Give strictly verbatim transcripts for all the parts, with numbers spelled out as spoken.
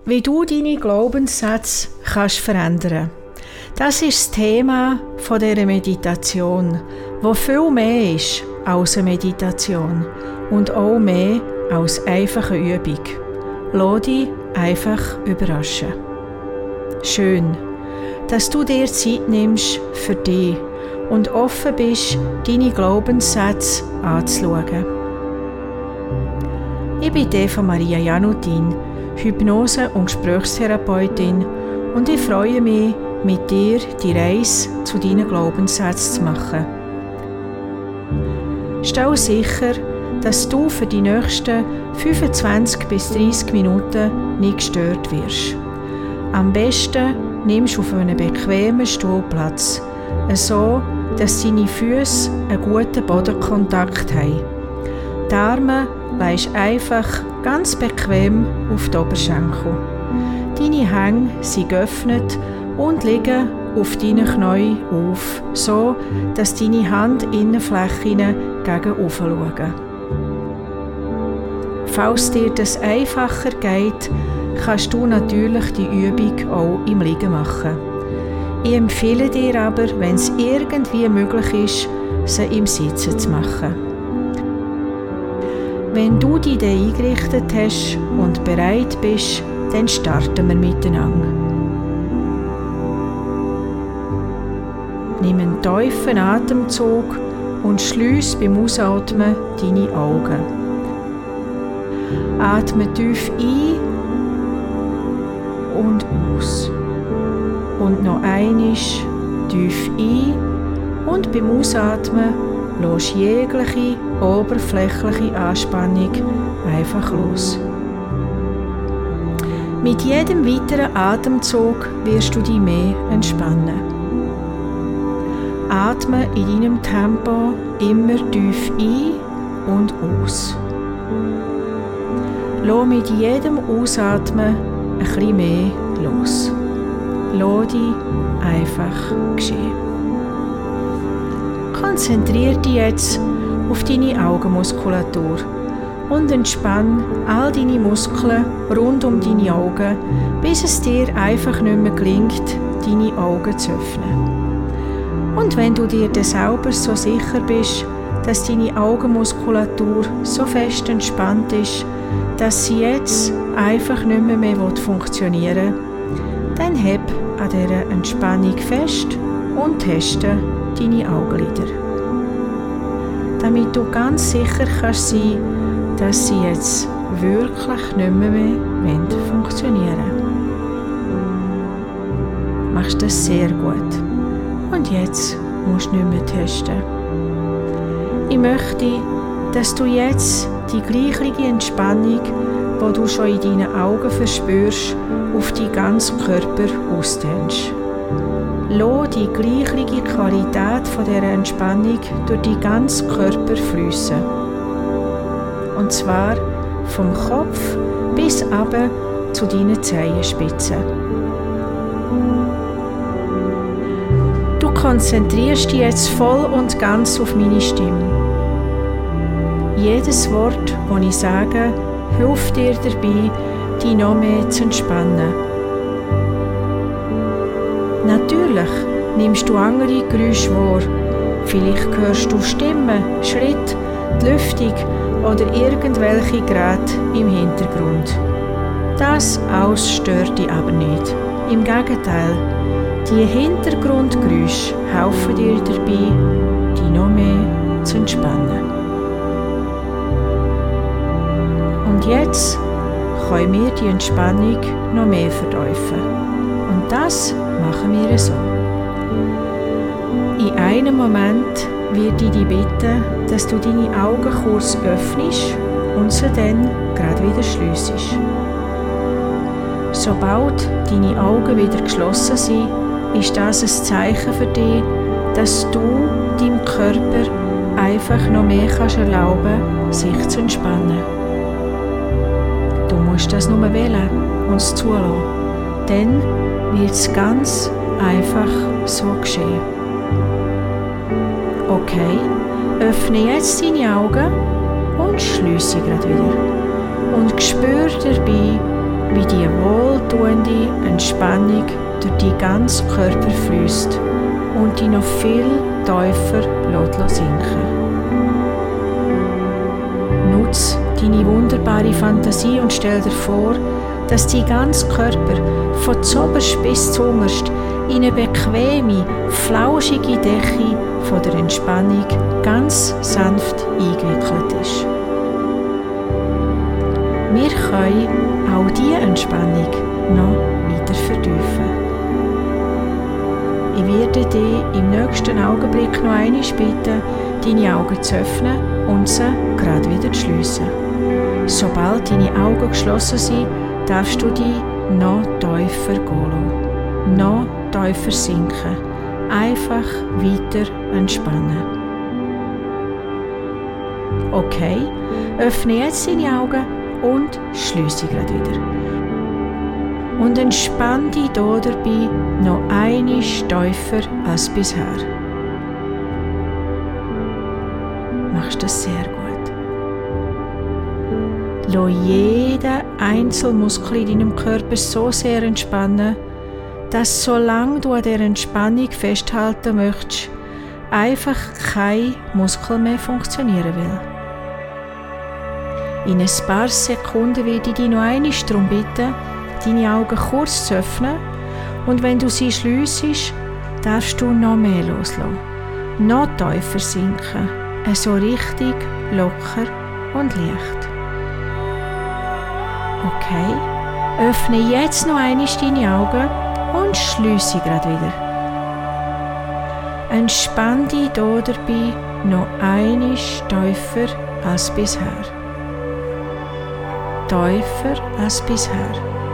Wie du deine Glaubenssätze kannst verändern. Das ist das Thema dieser Meditation, wo viel mehr ist als eine Meditation und auch mehr als einfache Übung. Lass dich einfach überraschen. Schön, dass du dir Zeit nimmst für dich und offen bist, deine Glaubenssätze anzuschauen. Ich bin Eva Maria Janutin, Hypnose- und Gesprächstherapeutin, und ich freue mich, mit dir die Reise zu deinen Glaubenssätzen zu machen. Stell sicher, dass du für die nächsten fünfundzwanzig bis dreißig Minuten nicht gestört wirst. Am besten nimmst du auf einem bequemen Stuhl Platz, so dass deine Füße einen guten Bodenkontakt haben. Die Arme legst einfach ganz bequem auf die Oberschenkel. Deine Hänge sind geöffnet und liegen auf deinen Knien auf, so dass deine Handinnenflächen gegen oben schauen. Falls dir das einfacher geht, kannst du natürlich die Übung auch im Liegen machen. Ich empfehle dir aber, wenn es irgendwie möglich ist, sie im Sitzen zu machen. Wenn du dich dann eingerichtet hast und bereit bist, dann starten wir miteinander. Nimm einen tiefen Atemzug und schliess beim Ausatmen deine Augen. Atme tief ein und aus. Und noch einmal tief ein und beim Ausatmen lass jegliche oberflächliche Anspannung einfach los. Mit jedem weiteren Atemzug wirst du dich mehr entspannen. Atme in deinem Tempo immer tief ein und aus. Lass mit jedem Ausatmen ein bisschen mehr los. Lass dich einfach geschehen. Konzentriere dich jetzt auf deine Augenmuskulatur und entspann all deine Muskeln rund um deine Augen, bis es dir einfach nicht mehr gelingt, deine Augen zu öffnen. Und wenn du dir dann selber so sicher bist, dass deine Augenmuskulatur so fest entspannt ist, dass sie jetzt einfach nicht mehr, mehr funktionieren will, dann heb an dieser Entspannung fest und teste deine Augenlider. Damit du ganz sicher kannst sein, dass sie jetzt wirklich nicht mehr, mehr funktionieren wollen. Machst das sehr gut. Und jetzt musst du nicht mehr testen. Ich möchte, dass du jetzt die gleiche Entspannung, die du schon in deinen Augen verspürst, auf deinen ganzen Körper ausdehnst. Lass die gleiche Qualität von dieser Entspannung durch deinen ganzen Körper fliessen. Und zwar vom Kopf bis runter zu deinen Zehenspitzen. Du konzentrierst dich jetzt voll und ganz auf meine Stimme. Jedes Wort, das ich sage, hilft dir dabei, dich noch mehr zu entspannen. Natürlich nimmst du andere Geräusche wahr. Vielleicht hörst du Stimmen, Schritte, die Lüftung oder irgendwelche Geräte im Hintergrund. Das alles stört dich aber nicht. Im Gegenteil, die Hintergrundgeräusche helfen dir dabei, dich noch mehr zu entspannen. Und jetzt können wir die Entspannung noch mehr vertiefen. Und das machen wir so. In einem Moment werde ich dich bitten, dass du deine Augen kurz öffnest und sie dann gerade wieder schliessest. Sobald deine Augen wieder geschlossen sind, ist das ein Zeichen für dich, dass du deinem Körper einfach noch mehr kannst erlauben, sich zu entspannen. Du musst das nur wählen und es zulassen. Dann wird es ganz einfach so geschehen. Okay, öffne jetzt deine Augen und schliesse gerade wieder. Und spür dabei, wie die wohltuende Entspannung durch die ganzen Körper fließt und die noch viel tiefer sinken. Nutz deine wunderbare Fantasie und stell dir vor, dass dein ganzer Körper von zoberst bis zungerst in eine bequeme, flauschige Decke von der Entspannung ganz sanft eingewickelt ist. Wir können auch diese Entspannung noch weiter vertiefen. Ich werde dich im nächsten Augenblick noch einmal bitten, deine Augen zu öffnen und sie gerade wieder zu schliessen. Sobald deine Augen geschlossen sind, darfst du dich noch tiefer gehen lassen, noch tiefer sinken, einfach weiter entspannen. Okay, öffne jetzt deine Augen und schliesse gerade wieder. Und entspann dich hier dabei noch einmal tiefer als bisher. Machst das sehr gut. Lass jeden einzelnen Muskel in deinem Körper so sehr entspannen, dass solange du an dieser Entspannung festhalten möchtest, einfach kein Muskel mehr funktionieren will. In ein paar Sekunden werde ich dich noch einmal darum bitten, deine Augen kurz zu öffnen, und wenn du sie schliessest, darfst du noch mehr loslassen, noch tiefer sinken, so richtig locker und leicht. Okay, öffne jetzt noch einmal deine Augen und schliesse gerade wieder. Entspann dich hier dabei noch einmal tiefer als bisher. Tiefer als bisher.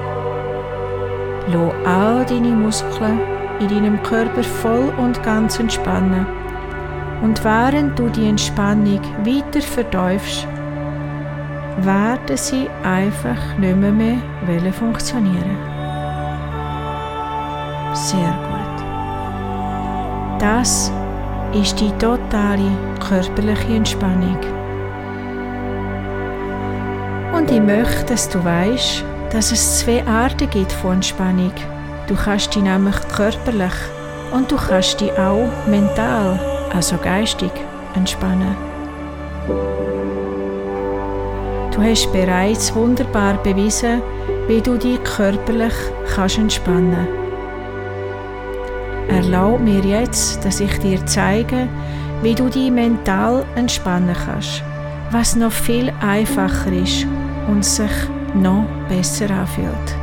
Lass all deine Muskeln in deinem Körper voll und ganz entspannen. Und während du die Entspannung weiter vertiefst, werden sie einfach nicht mehr, mehr funktionieren. Sehr gut. Das ist die totale körperliche Entspannung. Und ich möchte, dass du weißt, dass es zwei Arten gibt von Entspannung. Du kannst dich nämlich körperlich und du kannst dich auch mental, also geistig, entspannen. Du hast bereits wunderbar bewiesen, wie du dich körperlich kannst entspannen. Erlaub mir jetzt, dass ich dir zeige, wie du dich mental entspannen kannst, was noch viel einfacher ist und sich noch besser anfühlt.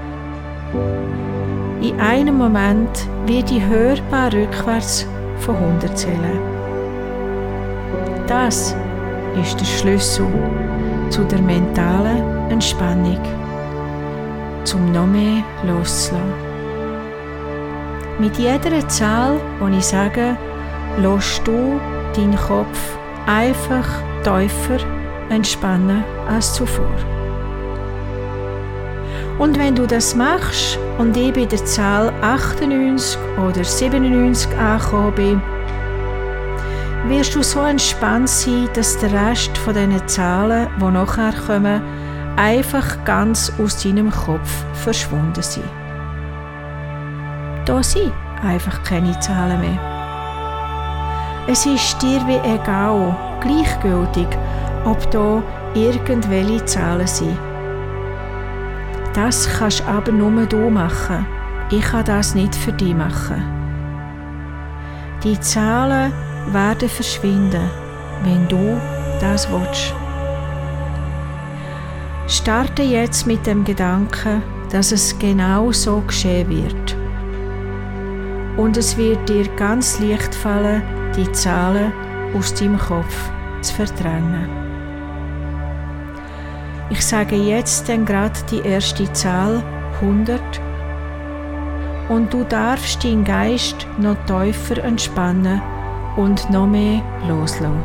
In einem Moment wird ich hörbar rückwärts von hundert zählen. Das ist der Schlüssel zu der mentalen Entspannung, zum noch mehr loszulassen. Mit jeder Zahl, die ich sage, lässt du deinen Kopf einfach tiefer entspannen als zuvor. Und wenn du das machst und ich bei der Zahl achtundneunzig oder siebenundneunzig angekommen bin, wirst du so entspannt sein, dass der Rest von diesen Zahlen, die nachher kommen, einfach ganz aus deinem Kopf verschwunden sind. Da sind einfach keine Zahlen mehr. Es ist dir wie egal, gleichgültig, ob da irgendwelche Zahlen sind. Das kannst aber nur du machen. Ich kann das nicht für dich machen. Die Zahlen werden verschwinden, wenn du das willst. Starte jetzt mit dem Gedanken, dass es genau so geschehen wird. Und es wird dir ganz leicht fallen, die Zahlen aus deinem Kopf zu verdrängen. Ich sage jetzt dann gerade die erste Zahl, hundert, und du darfst deinen Geist noch tiefer entspannen und noch mehr loslassen.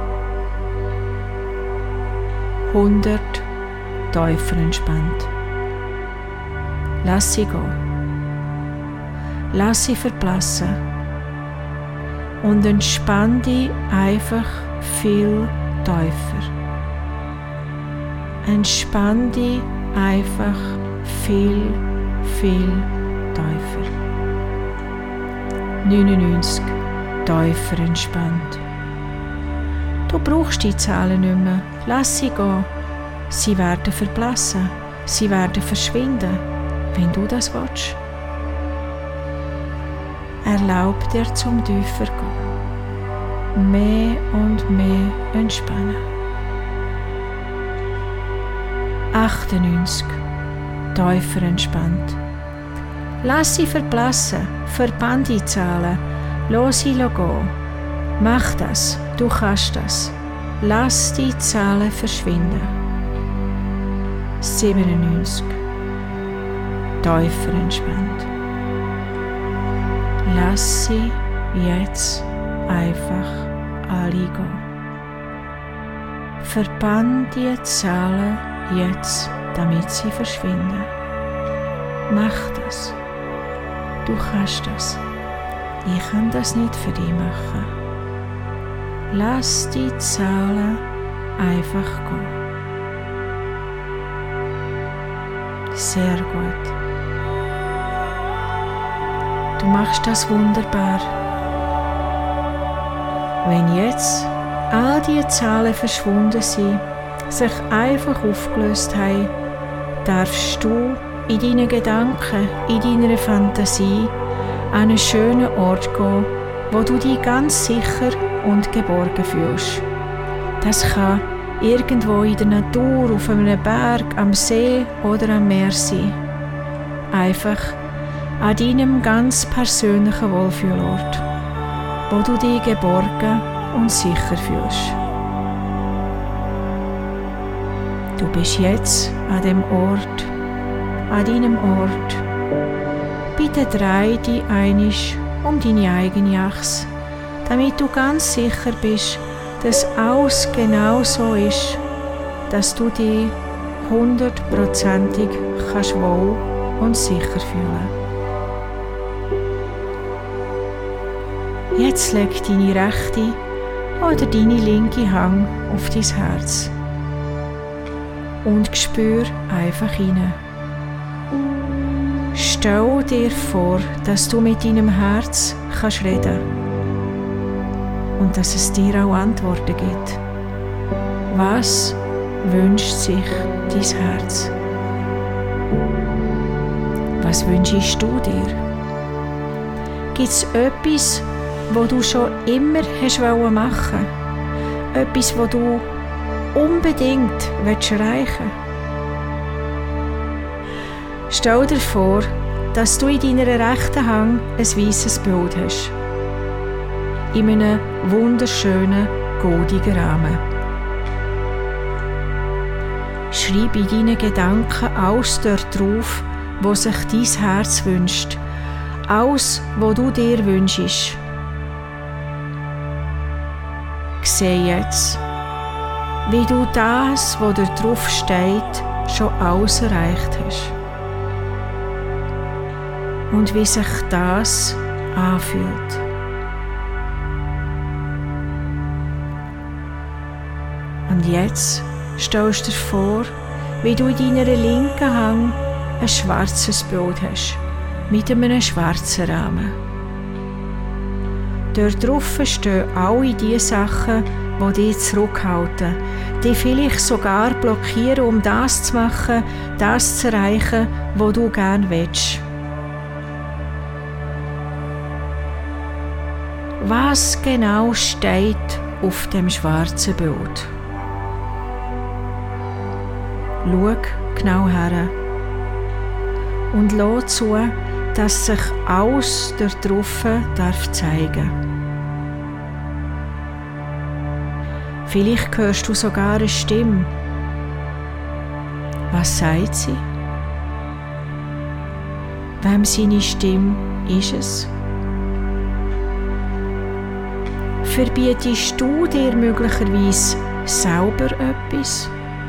hundert, tiefer entspannt. Lass sie gehen. Lass sie verblassen. Und entspann dich einfach viel tiefer. Entspann dich einfach viel, viel tiefer. neunundneunzig. Tiefer entspannt. Du brauchst die Zahlen nicht mehr. Lass sie gehen. Sie werden verblassen. Sie werden verschwinden, wenn du das willst. Erlaub dir zum tiefer gehen. Mehr und mehr entspannen. achtundneunzig. Tiefer entspannt. Lass sie verblassen. Verbann die Zahlen. Lass sie gehen. Mach das. Du kannst das. Lass die Zahlen verschwinden. siebenundneunzig. Tiefer entspannt. Lass sie jetzt einfach alle gehen. Verbann die Zahlen jetzt, damit sie verschwinden. Mach das. Du kannst das. Ich kann das nicht für dich machen. Lass die Zahlen einfach gehen. Sehr gut. Du machst das wunderbar. Wenn jetzt all die Zahlen verschwunden sind, sich einfach aufgelöst haben, darfst du in deinen Gedanken, in deiner Fantasie an einen schönen Ort gehen, wo du dich ganz sicher und geborgen fühlst. Das kann irgendwo in der Natur, auf einem Berg, am See oder am Meer sein. Einfach an deinem ganz persönlichen Wohlfühlort, wo du dich geborgen und sicher fühlst. Du bist jetzt an dem Ort, an deinem Ort. Bitte dreh dich einisch um deine eigene Achse, damit du ganz sicher bist, dass alles genau so ist, dass du dich hundertprozentig kannst wohl und sicher fühlen. Jetzt leg deine rechte oder deine linke Hand auf dein Herz und spür einfach hinein. Stell dir vor, dass du mit deinem Herz kannst reden und dass es dir auch Antworten gibt. Was wünscht sich dein Herz? Was wünschst du dir? Gibt es etwas, was du schon immer hast machen wolltest? Etwas, was du unbedingt erreichen willst? Stell dir vor, dass du in deiner rechten Hand ein weißes Bild hast. In einem wunderschönen, goldigen Rahmen. Schreib in deinen Gedanken alles dort drauf, was sich dein Herz wünscht. Alles, was du dir wünschst. Sehe jetzt, wie du das, was da drauf steht, schon alles erreicht hast. Und wie sich das anfühlt. Und jetzt stellst du dir vor, wie du in deiner linken Hand ein schwarzes Bild hast, mit einem schwarzen Rahmen. Dort drauf stehen alle die Sachen, die dich zurückhalten, die vielleicht sogar blockieren, um das zu machen, das zu erreichen, was du gerne willst. Was genau steht auf dem schwarzen Bild? Schau genau her und lass zu, dass sich alles dort drauf darf zeigen. Vielleicht hörst du sogar eine Stimme. Was sagt sie? Wem seine Stimme ist es? Verbietest du dir möglicherweise selber etwas?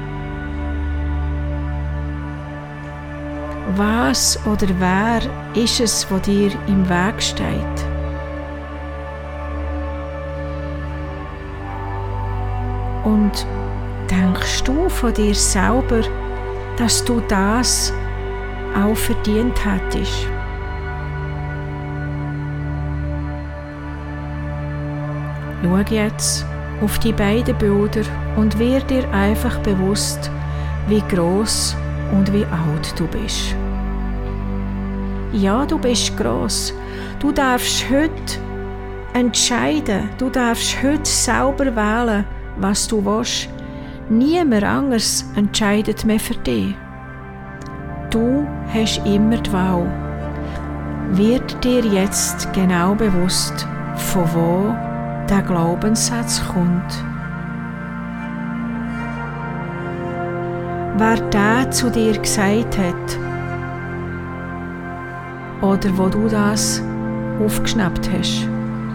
Was oder wer ist es, was dir im Weg steht? Und denkst du von dir selber, dass du das auch verdient hättest. Schau jetzt auf die beiden Bilder und wird dir einfach bewusst, wie gross und wie alt du bist. Ja, du bist gross. Du darfst heute entscheiden. Du darfst heute selber wählen, was du willst. Niemand anderes entscheidet mehr für dich. Du hast immer die Wahl. Wird dir jetzt genau bewusst, von wo der Glaubenssatz kommt? Wer der zu dir gesagt hat oder wo du das aufgeschnappt hast.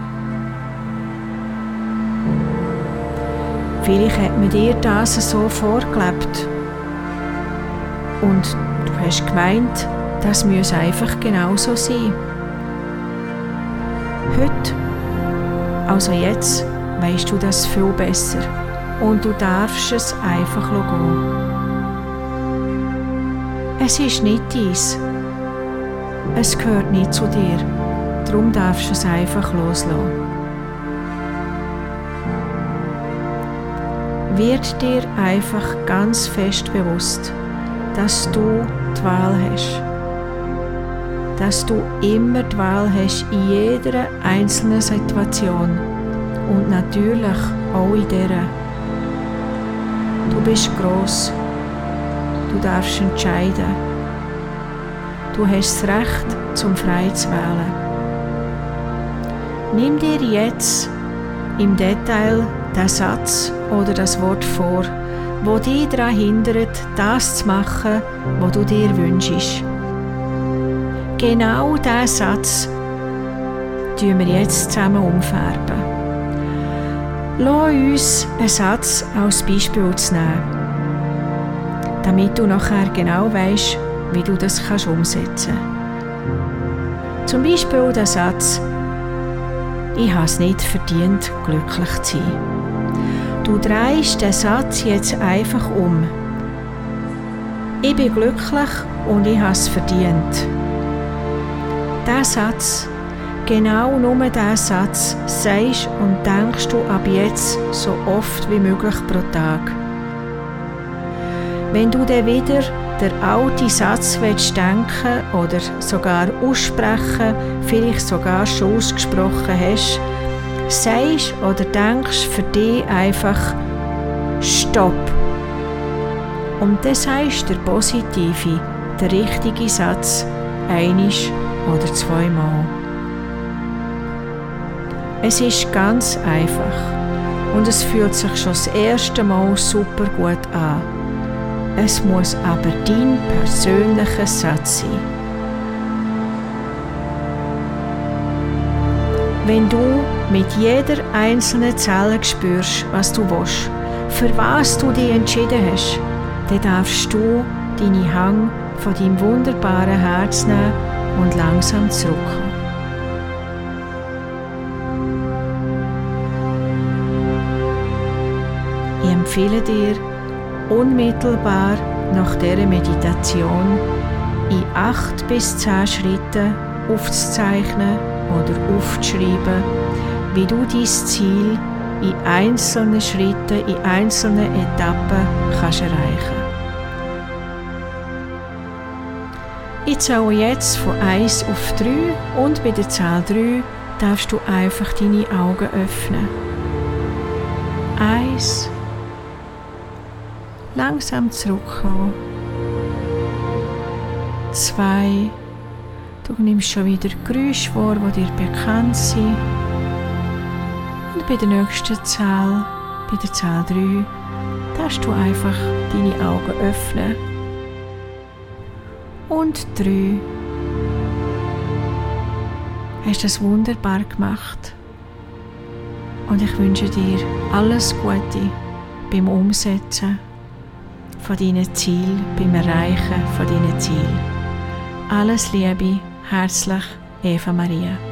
Vielleicht hat man dir das so vorgelebt und du hast gemeint, das müsse einfach genauso sein. Heute, also jetzt, weisst du das viel besser und du darfst es einfach gehen. Es ist nicht dies. Es gehört nicht zu dir. Darum darfst du es einfach loslassen. Wird dir einfach ganz fest bewusst, dass du die Wahl hast. Dass du immer die Wahl hast in jeder einzelnen Situation. Und natürlich auch in dieser. Du bist gross. Du darfst entscheiden. Du hast das Recht, zum frei zu wählen. Nimm dir jetzt im Detail den Satz oder das Wort vor, wo dich daran hindert, das zu machen, was du dir wünschst. Genau diesen Satz tun wir jetzt zusammen umfärben. Lass uns einen Satz als Beispiel zu nehmen, damit du nachher genau weisst, wie du das kannst umsetzen kannst. Zum Beispiel der Satz: Ich habe es nicht verdient, glücklich zu sein. Du drehst den Satz jetzt einfach um. Ich bin glücklich und ich habe es verdient. Dieser Satz, genau nur diesen Satz, sagst und denkst du ab jetzt so oft wie möglich pro Tag. Wenn du dann wieder den alten Satz willst denken oder sogar aussprechen, vielleicht sogar schon ausgesprochen hast, sagst oder denkst für dich einfach Stopp. Und dann sagst du der positive, der richtige Satz einisch oder zweimal. Es ist ganz einfach und es fühlt sich schon das erste Mal super gut an. Es muss aber dein persönlicher Satz sein. Wenn du mit jeder einzelnen Zelle spürst, was du willst, für was du dich entschieden hast, dann darfst du deine Hang von deinem wunderbaren Herz nehmen und langsam zurückkommen. Ich empfehle dir, unmittelbar nach dieser Meditation in acht bis zehn Schritten aufzuzeichnen oder aufzuschreiben, wie du dein Ziel in einzelnen Schritten, in einzelnen Etappen kannst erreichen. Ich zähle jetzt von eins auf drei und bei der Zahl drei darfst du einfach deine Augen öffnen. eins. Langsam zurückkommen. zwei. Du nimmst schon wieder Geräusche wahr, die dir bekannt sind. Und bei der nächsten Zahl, bei der Zahl drei, darfst du einfach deine Augen öffnen. Und drei. Hast das wunderbar gemacht. Und ich wünsche dir alles Gute beim Umsetzen von deinen Zielen, beim Erreichen von deinen Zielen. Alles Liebe, herzlich, Eva Maria.